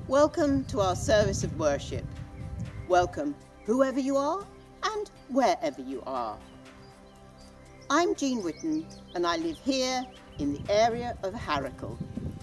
Welcome to our service of worship. Welcome, whoever you are and wherever you are. I'm Jean Whitten and I live here in the area of Harrickle.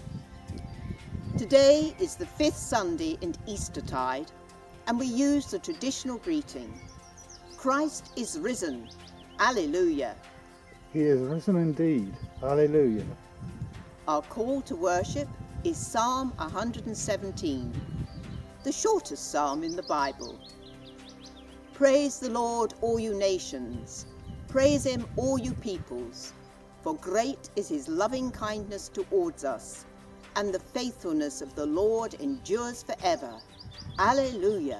Today is the 5th Sunday in Eastertide and we use the traditional greeting, Christ is risen, Alleluia. He is risen indeed, Alleluia. Our call to worship is Psalm 117, the shortest psalm in the Bible. Praise the Lord, all you nations. Praise him, all you peoples. For great is his loving kindness towards us, and the faithfulness of the Lord endures forever. Alleluia.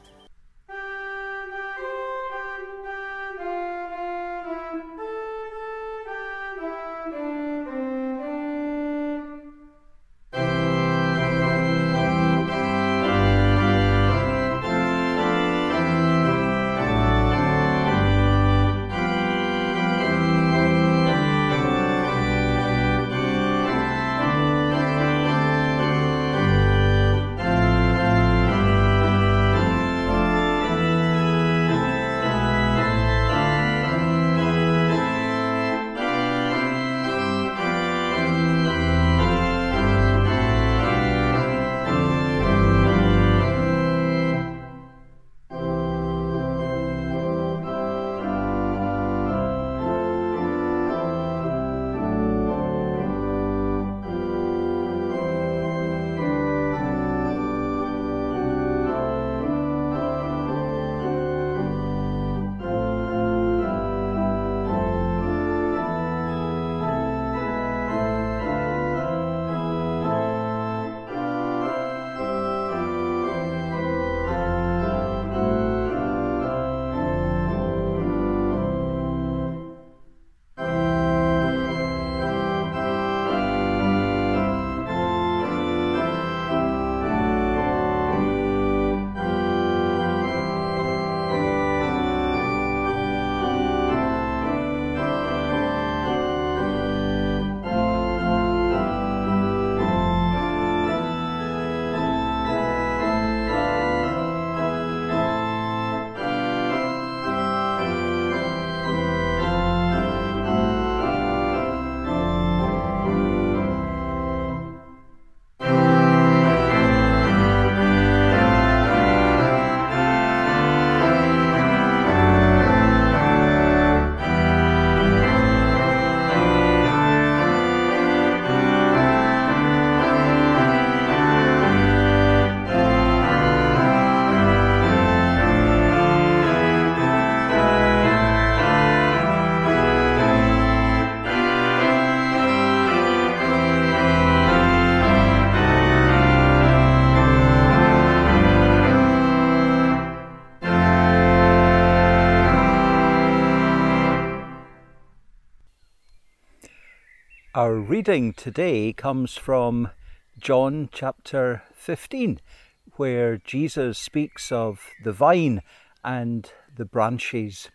Our reading today comes from John chapter 15, where Jesus speaks of the vine and the branches.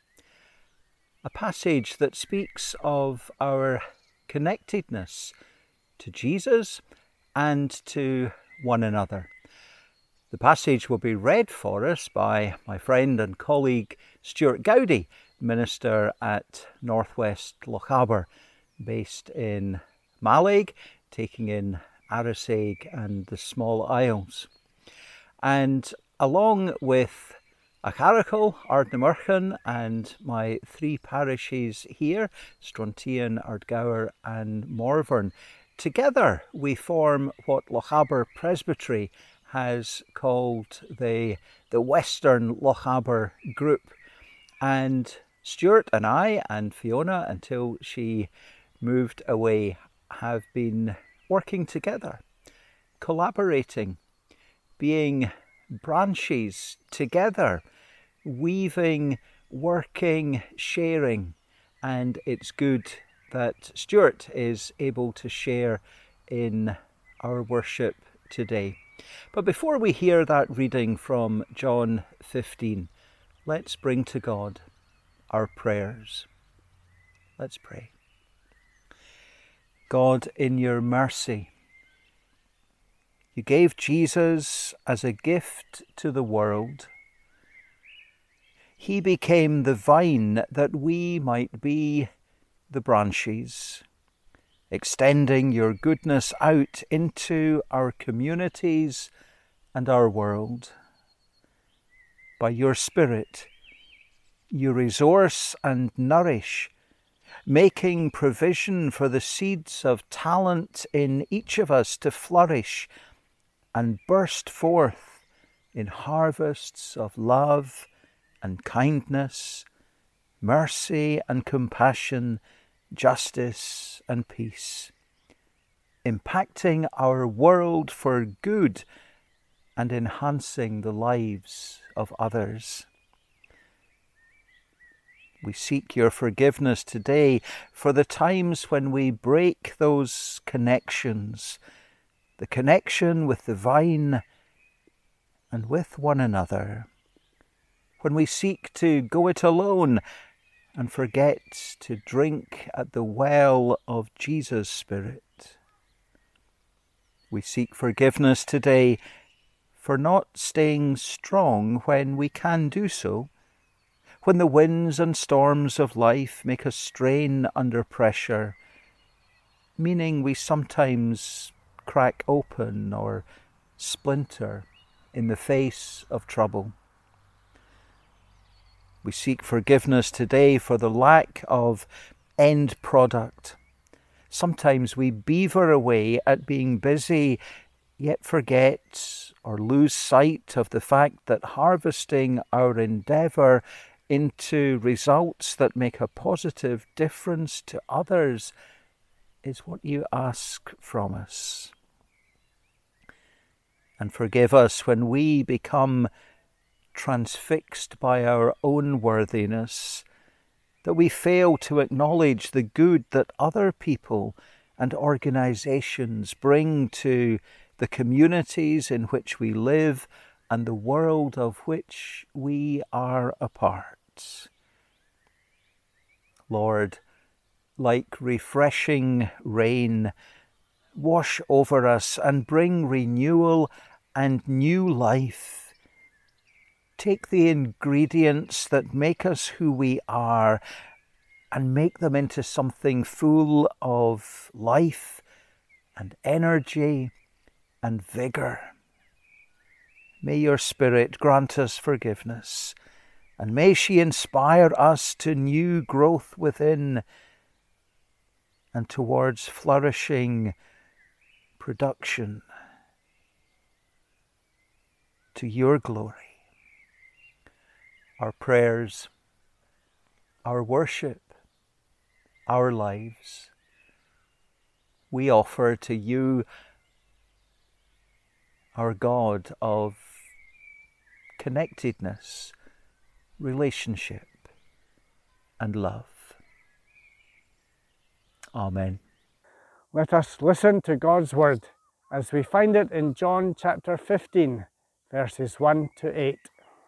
A passage that speaks of our connectedness to Jesus and to one another. The passage will be read for us by my friend and colleague Stuart Gowdy, minister at Northwest Lochaber, based in Mallaig, taking in Arisaig and the small isles. And along with Acharakel, Ardnamurchan and my 3 parishes here, Strontian, Ardgour and Morvern, together we form what Lochaber Presbytery has called the Western Lochaber Group. And Stuart and I and Fiona, until she moved away, have been working together, collaborating, being branches together, weaving, working, sharing, and it's good that Stuart is able to share in our worship today. But before we hear that reading from John 15, let's bring to God our prayers. Let's pray. God, in your mercy, You gave Jesus as a gift to the world. He became the vine that we might be the branches, extending your goodness out into our communities and our world. By your Spirit, you resource and nourish, making provision for the seeds of talent in each of us to flourish and burst forth in harvests of love and kindness, mercy and compassion, justice and peace, impacting our world for good and enhancing the lives of others. We seek your forgiveness today for the times when we break those connections, the connection with the vine and with one another, when we seek to go it alone and forget to drink at the well of Jesus' Spirit. We seek forgiveness today for not staying strong when we can do so, when the winds and storms of life make us strain under pressure, meaning we sometimes crack open or splinter in the face of trouble. We seek forgiveness today for the lack of end product. Sometimes we beaver away at being busy, yet forget or lose sight of the fact that harvesting our endeavour into results that make a positive difference to others is what you ask from us. And forgive us when we become transfixed by our own worthiness, that we fail to acknowledge the good that other people and organisations bring to the communities in which we live and the world of which we are a part. Lord, like refreshing rain, wash over us and bring renewal and new life. Take the ingredients that make us who we are and make them into something full of life and energy and vigour. May your Spirit grant us forgiveness, and may she inspire us to new growth within and towards flourishing production to your glory. Our prayers, our worship, our lives, we offer to you, our God of connectedness, relationship, and love. Amen. Let us listen to God's word as we find it in John chapter 15, verses 1 to 8.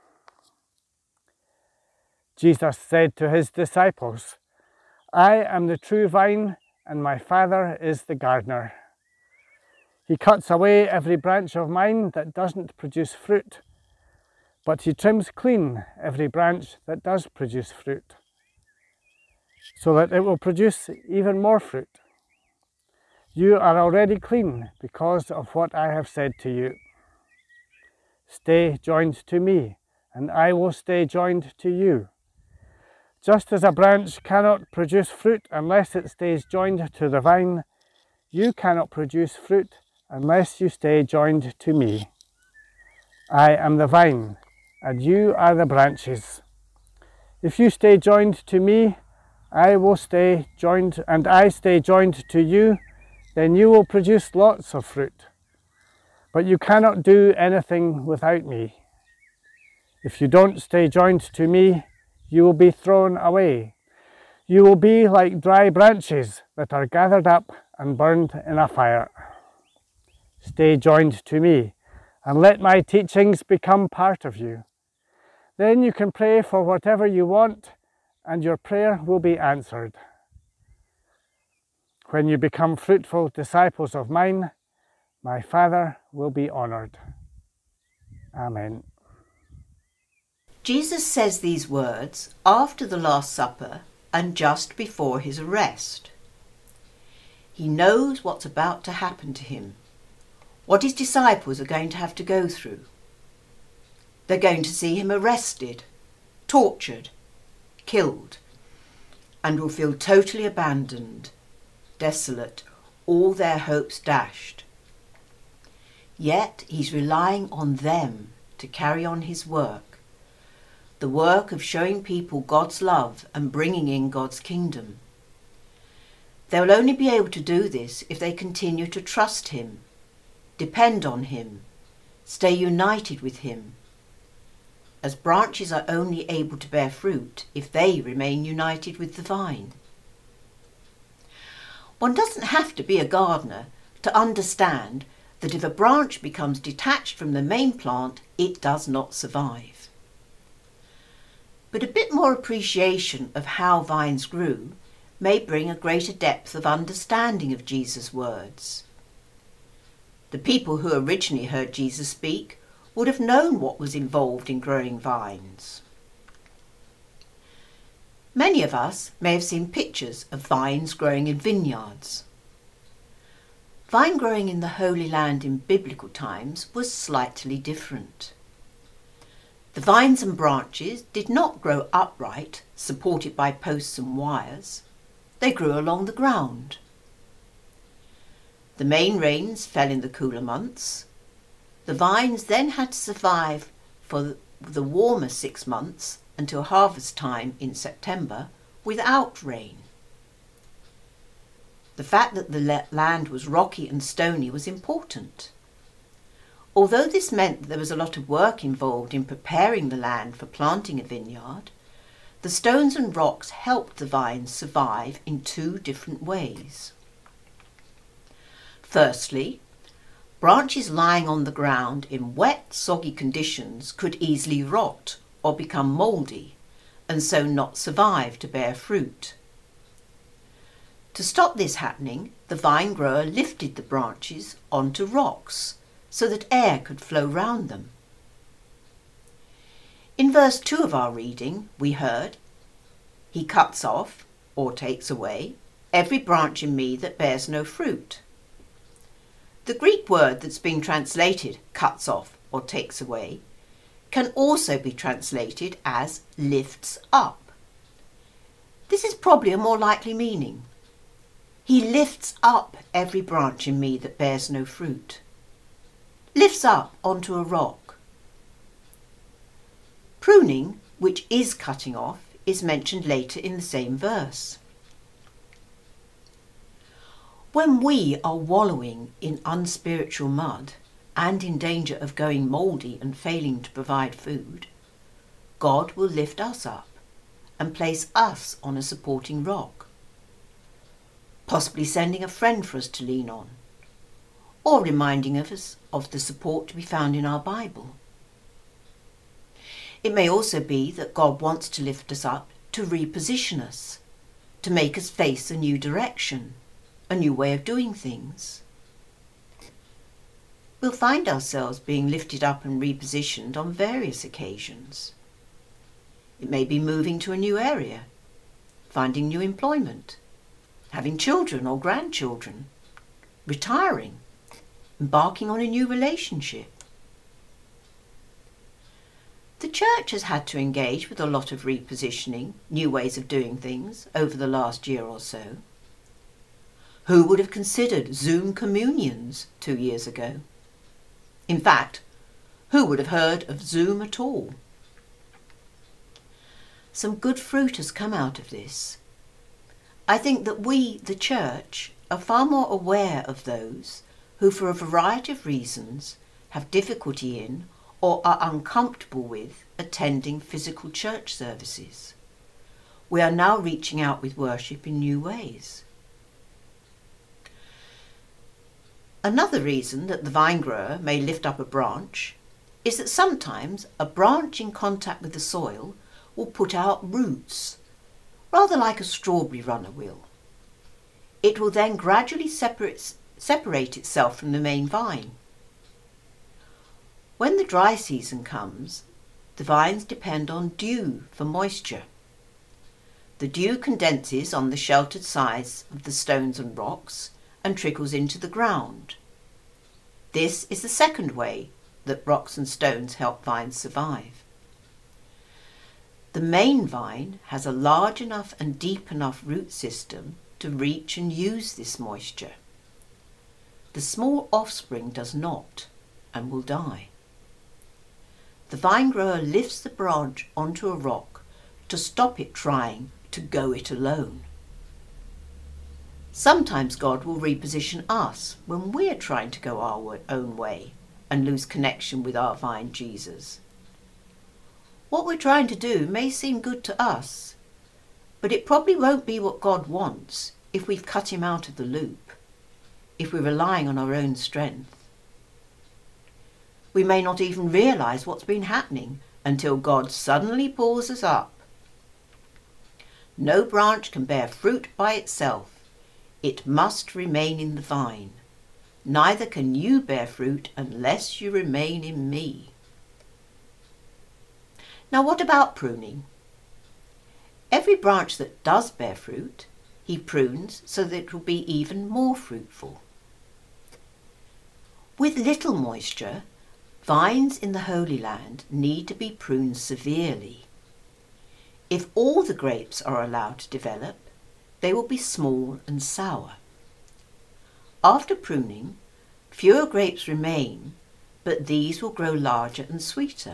Jesus said to his disciples, "I am the true vine, and my Father is the gardener. He cuts away every branch of mine that doesn't produce fruit, but he trims clean every branch that does produce fruit, so that it will produce even more fruit. You are already clean because of what I have said to you. Stay joined to me, and I will stay joined to you. Just as a branch cannot produce fruit unless it stays joined to the vine, you cannot produce fruit unless you stay joined to me. I am the vine, and you are the branches. If you stay joined to me, I stay joined to you, then you will produce lots of fruit. But you cannot do anything without me. If you don't stay joined to me, you will be thrown away. You will be like dry branches that are gathered up and burned in a fire. Stay joined to me, and let my teachings become part of you. Then you can pray for whatever you want, and your prayer will be answered. When you become fruitful disciples of mine, my Father will be honoured. Amen. Jesus says these words after the Last Supper and just before his arrest. He knows what's about to happen to him, what his disciples are going to have to go through. They're going to see him arrested, tortured, killed, and will feel totally abandoned, desolate, all their hopes dashed. Yet he's relying on them to carry on his work, the work of showing people God's love and bringing in God's kingdom. They will only be able to do this if they continue to trust him, depend on him, stay united with him, as branches are only able to bear fruit if they remain united with the vine. One doesn't have to be a gardener to understand that if a branch becomes detached from the main plant, it does not survive. But a bit more appreciation of how vines grew may bring a greater depth of understanding of Jesus' words. The people who originally heard Jesus speak would have known what was involved in growing vines. Many of us may have seen pictures of vines growing in vineyards. Vine growing in the Holy Land in biblical times was slightly different. The vines and branches did not grow upright, supported by posts and wires. They grew along the ground. The main rains fell in the cooler months. The vines then had to survive for the warmer 6 months until harvest time in September without rain. The fact that the land was rocky and stony was important. Although this meant that there was a lot of work involved in preparing the land for planting a vineyard, the stones and rocks helped the vines survive in 2 different ways. Firstly, branches lying on the ground in wet, soggy conditions could easily rot or become mouldy, and so not survive to bear fruit. To stop this happening, the vine grower lifted the branches onto rocks so that air could flow round them. In verse 2 of our reading, we heard, "He cuts off, or takes away, every branch in me that bears no fruit." The Greek word that's been translated cuts off or takes away can also be translated as lifts up. This is probably a more likely meaning. He lifts up every branch in me that bears no fruit. Lifts up onto a rock. Pruning, which is cutting off, is mentioned later in the same verse. When we are wallowing in unspiritual mud and in danger of going mouldy and failing to provide food, God will lift us up and place us on a supporting rock, possibly sending a friend for us to lean on, or reminding us of the support to be found in our Bible. It may also be that God wants to lift us up to reposition us, to make us face a new direction, a new way of doing things. We'll find ourselves being lifted up and repositioned on various occasions. It may be moving to a new area, finding new employment, having children or grandchildren, retiring, embarking on a new relationship. The church has had to engage with a lot of repositioning, new ways of doing things over the last year or so. Who would have considered Zoom communions 2 years ago? In fact, who would have heard of Zoom at all? Some good fruit has come out of this. I think that we, the church, are far more aware of those who, for a variety of reasons, have difficulty in or are uncomfortable with attending physical church services. We are now reaching out with worship in new ways. Another reason that the vine grower may lift up a branch is that sometimes a branch in contact with the soil will put out roots, rather like a strawberry runner will. It will then gradually separate separate itself from the main vine. When the dry season comes, the vines depend on dew for moisture. The dew condenses on the sheltered sides of the stones and rocks and trickles into the ground. This is the second way that rocks and stones help vines survive. The main vine has a large enough and deep enough root system to reach and use this moisture. The small offspring does not and will die. The vine grower lifts the branch onto a rock to stop it trying to go it alone. Sometimes God will reposition us when we're trying to go our own way and lose connection with our vine Jesus. What we're trying to do may seem good to us, but it probably won't be what God wants if we've cut him out of the loop, if we're relying on our own strength. We may not even realise what's been happening until God suddenly pulls us up. No branch can bear fruit by itself. It must remain in the vine. Neither can you bear fruit unless you remain in me. Now what about pruning? Every branch that does bear fruit, he prunes so that it will be even more fruitful. With little moisture, vines in the Holy Land need to be pruned severely. If all the grapes are allowed to develop, they will be small and sour. After pruning, fewer grapes remain, but these will grow larger and sweeter.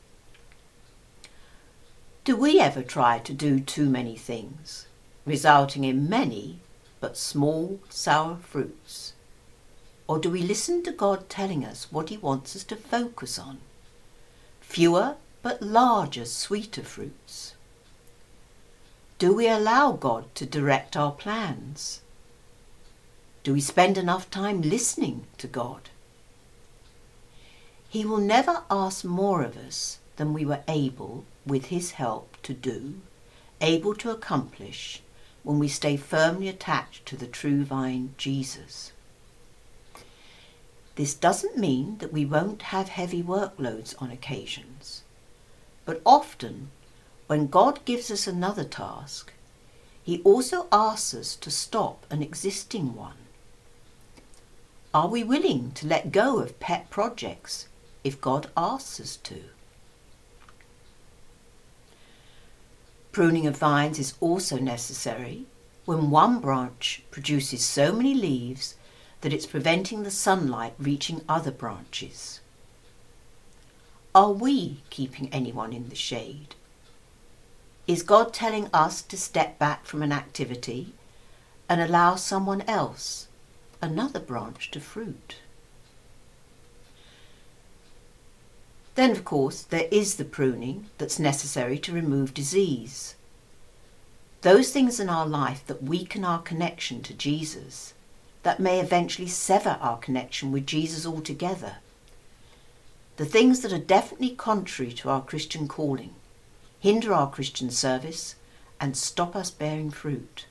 Do we ever try to do too many things, resulting in many but small, sour fruits? Or do we listen to God telling us what he wants us to focus on? Fewer but larger, sweeter fruits. Do we allow God to direct our plans? Do we spend enough time listening to God? He will never ask more of us than we were able, with his help, to do, able to accomplish, when we stay firmly attached to the true vine, Jesus. This doesn't mean that we won't have heavy workloads on occasions, but often, when God gives us another task, he also asks us to stop an existing one. Are we willing to let go of pet projects if God asks us to? Pruning of vines is also necessary when one branch produces so many leaves that it's preventing the sunlight reaching other branches. Are we keeping anyone in the shade? Is God telling us to step back from an activity and allow someone else, another branch, to fruit? Then, of course, there is the pruning that's necessary to remove disease. Those things in our life that weaken our connection to Jesus, that may eventually sever our connection with Jesus altogether. The things that are definitely contrary to our Christian calling, hinder our Christian service, and stop us bearing fruit.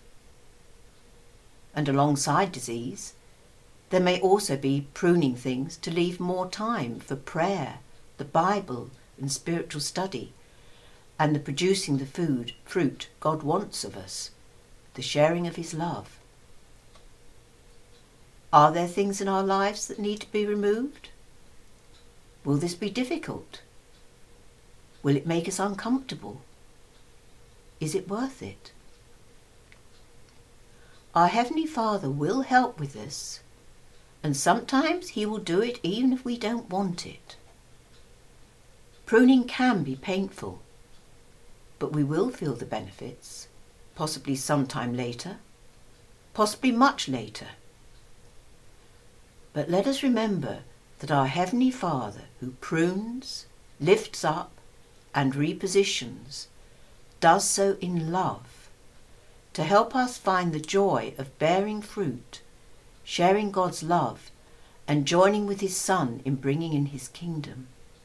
And alongside disease, there may also be pruning things to leave more time for prayer, the Bible, and spiritual study, and the producing the fruit God wants of us, the sharing of his love. Are there things in our lives that need to be removed? Will this be difficult? Will it make us uncomfortable? Is it worth it? Our Heavenly Father will help with this, and sometimes he will do it even if we don't want it. Pruning can be painful, but we will feel the benefits, possibly sometime later, possibly much later. But let us remember that our Heavenly Father, who prunes, lifts up, and repositions, does so in love, to help us find the joy of bearing fruit, sharing God's love, and joining with his Son in bringing in his kingdom.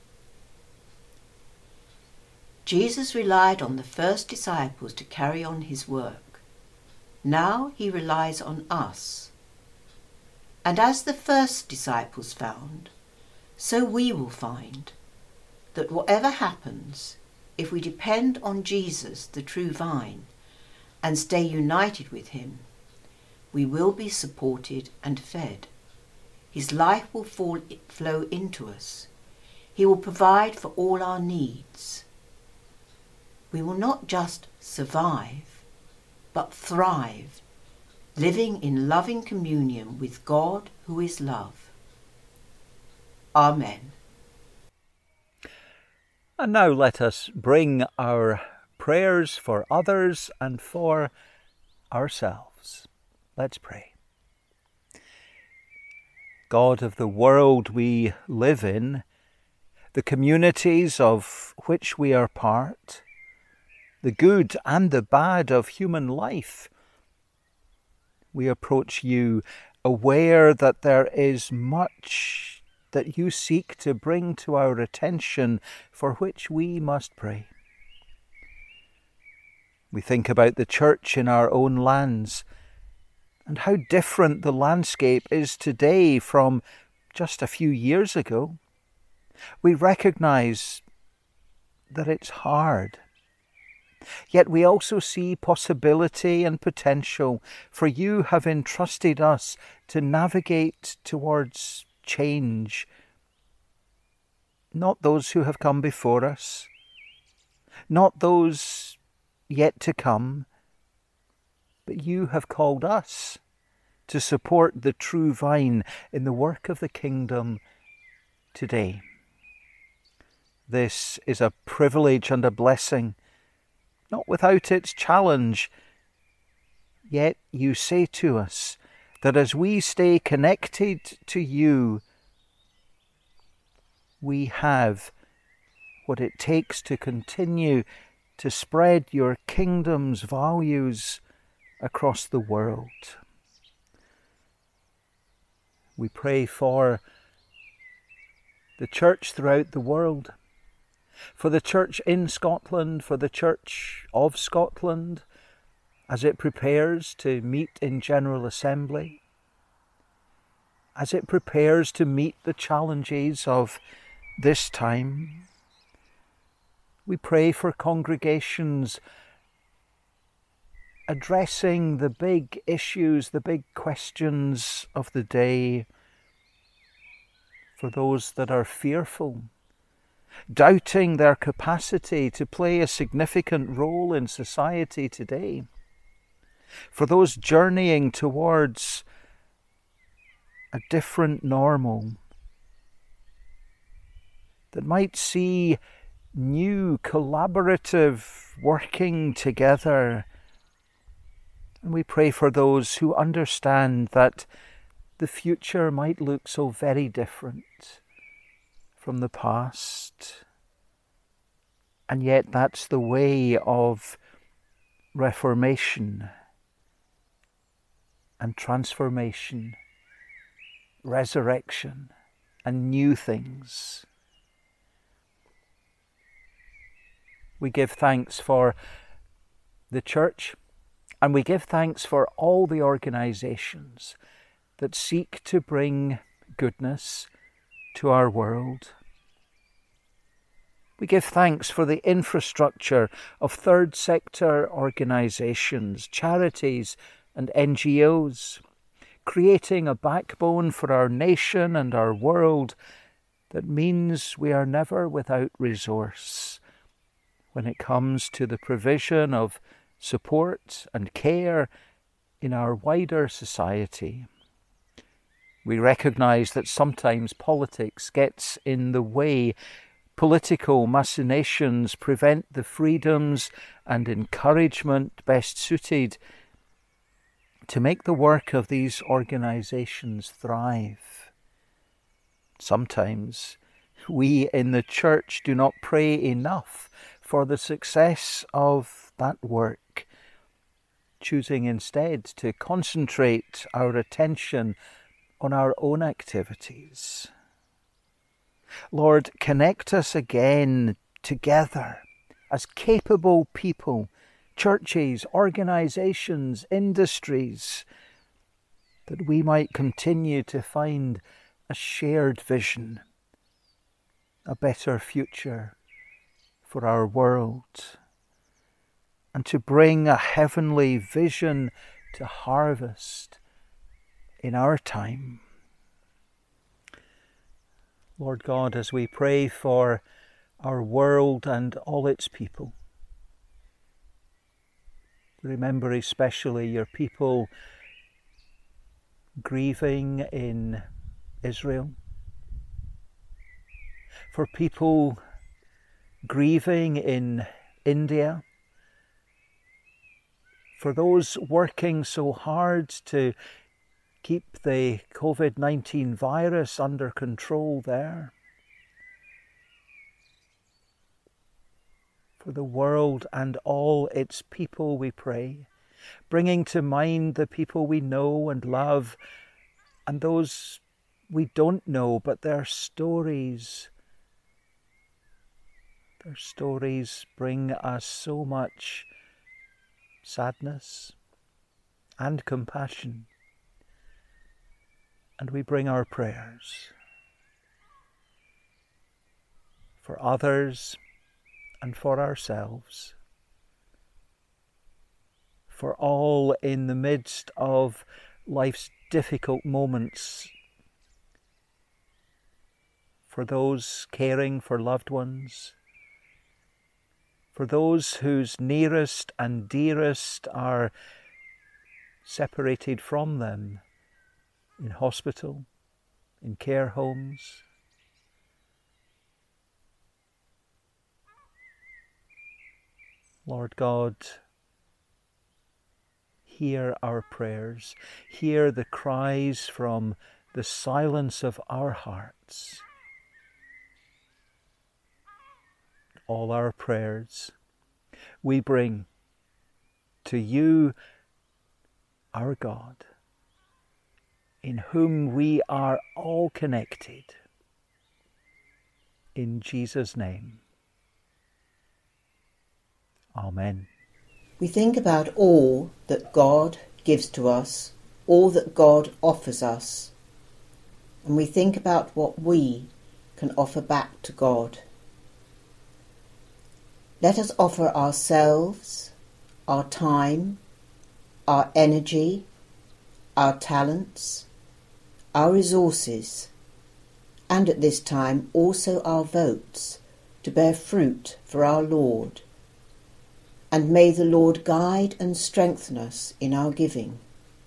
Jesus relied on the first disciples to carry on his work. Now he relies on us. And as the first disciples found, so we will find that whatever happens, if we depend on Jesus, the true vine, and stay united with him, we will be supported and fed. His life will flow into us. He will provide for all our needs. We will not just survive, but thrive, living in loving communion with God who is love. Amen. And now let us bring our prayers for others and for ourselves. Let's pray. God of the world we live in, the communities of which we are part, the good and the bad of human life, we approach you aware that there is much that you seek to bring to our attention, for which we must pray. We think about the church in our own lands and how different the landscape is today from just a few years ago. We recognise that it's hard. Yet we also see possibility and potential, for you have entrusted us to navigate towards change. Not those who have come before us, not those yet to come, but you have called us to support the true vine in the work of the kingdom today. This is a privilege and a blessing, not without its challenge. Yet you say to us that as we stay connected to you, we have what it takes to continue to spread your kingdom's values across the world. We pray for the church throughout the world, for the church in Scotland, for the church of Scotland as it prepares to meet in General Assembly, as it prepares to meet the challenges of this time. We pray for congregations addressing the big issues, the big questions of the day, for those that are fearful, doubting their capacity to play a significant role in society today, for those journeying towards a different normal that might see new collaborative working together. And we pray for those who understand that the future might look so very different from the past. And yet that's the way of reformation and transformation, resurrection and new things. We give thanks for the church, and we give thanks for all the organisations that seek to bring goodness to our world. We give thanks for the infrastructure of third sector organisations, charities and NGOs, creating a backbone for our nation and our world that means we are never without resource when it comes to the provision of support and care in our wider society. We recognise that sometimes politics gets in the way. Political machinations prevent the freedoms and encouragement best suited to make the work of these organisations thrive. Sometimes we in the church do not pray enough for the success of that work, choosing instead to concentrate our attention on our own activities. Lord, connect us again together as capable people, churches, organisations, industries, that we might continue to find a shared vision, a better future for our world, and to bring a heavenly vision to harvest in our time. Lord God, as we pray for our world and all its people, remember especially your people grieving in Israel, for people grieving in India, for those working so hard to keep the COVID-19 virus under control there, for the world and all its people we pray, bringing to mind the people we know and love and those we don't know, but their stories bring us so much sadness and compassion. And we bring our prayers for others and for ourselves, for all in the midst of life's difficult moments, for those caring for loved ones, for those whose nearest and dearest are separated from them in hospital, in care homes. Lord God, hear our prayers, hear the cries from the silence of our hearts. All our prayers we bring to you, our God, in whom we are all connected. In Jesus' name. Amen. We think about all that God gives to us, all that God offers us, and we think about what we can offer back to God. Let us offer ourselves, our time, our energy, our talents, our resources, and at this time also our votes to bear fruit for our Lord. And may the Lord guide and strengthen us in our giving.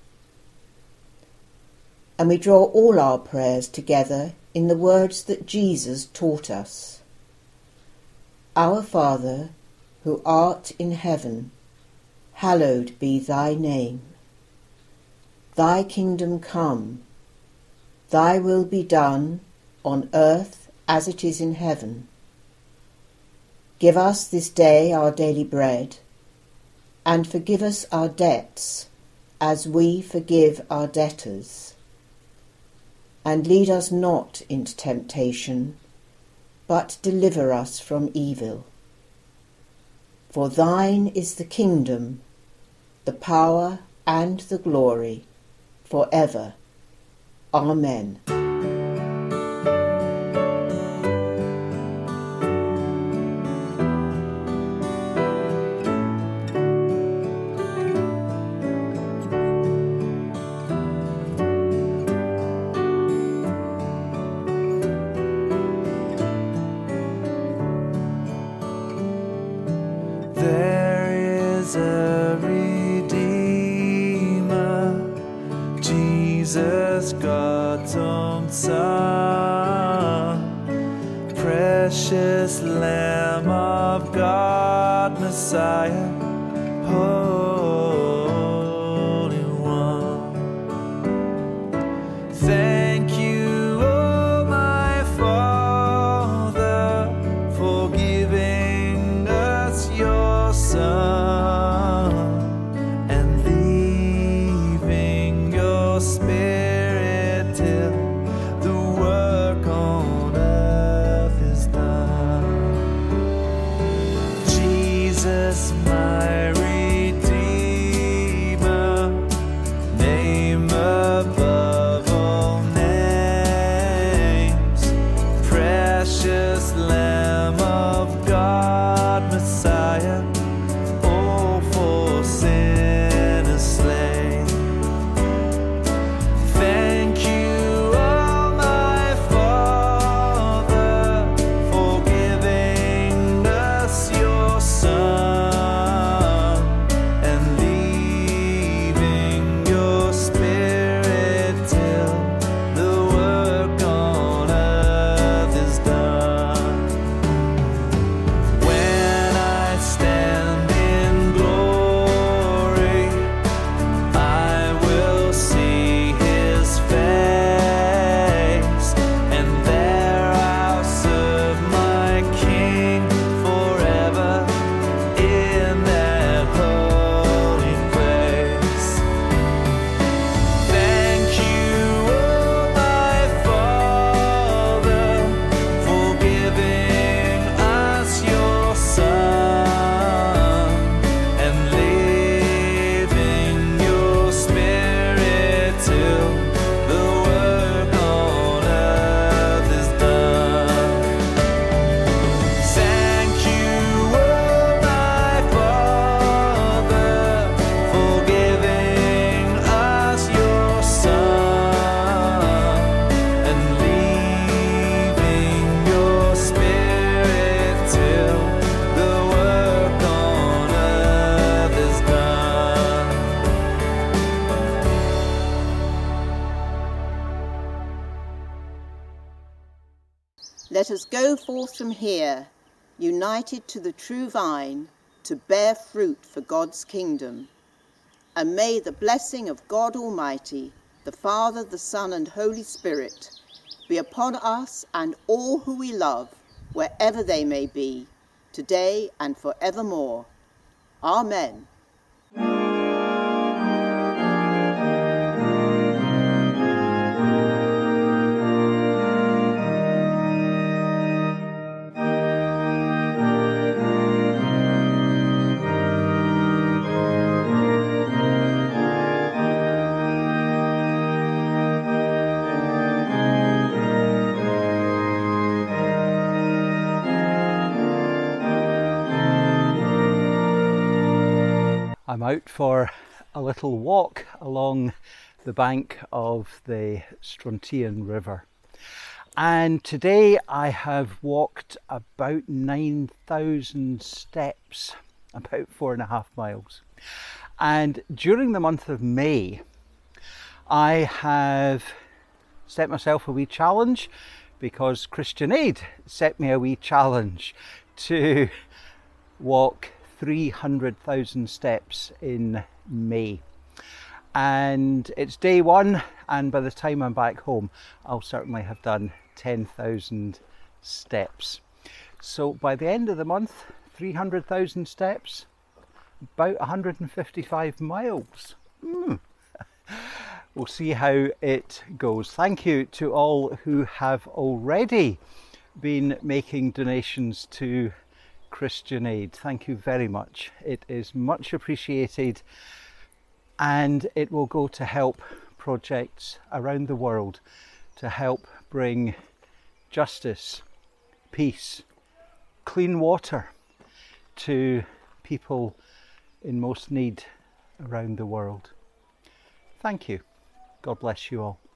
And we draw all our prayers together in the words that Jesus taught us. Our Father, who art in heaven, hallowed be thy name. Thy kingdom come, thy will be done on earth as it is in heaven. Give us this day our daily bread, and forgive us our debts as we forgive our debtors. And lead us not into temptation, but deliver us from evil. For thine is the kingdom, the power and the glory, for ever. Amen. Jesus, God's own Son, precious Lamb of God, Messiah, Holy One. Thank you, oh my Father, for giving us your Son and leaving your Spirit till the work on earth is done. Jesus, my Redeemer, name above Let us go forth from here, united to the true vine, to bear fruit for God's kingdom. And may the blessing of God Almighty, the Father, the Son, and Holy Spirit, be upon us and all who we love, wherever they may be, today and forevermore. Amen. I'm out for a little walk along the bank of the Strontian River, and today I have walked about 9,000 steps, about 4.5 miles. And during the month of May I have set myself a wee challenge, because Christian Aid set me a wee challenge to walk 300,000 steps in May. And it's day one, and by the time I'm back home I'll certainly have done 10,000 steps. So by the end of the month, 300,000 steps, about 155 miles. We'll see how it goes. Thank you to all who have already been making donations to Christian Aid. Thank you very much. It is much appreciated, and it will go to help projects around the world to help bring justice, peace, clean water to people in most need around the world. Thank you. God bless you all.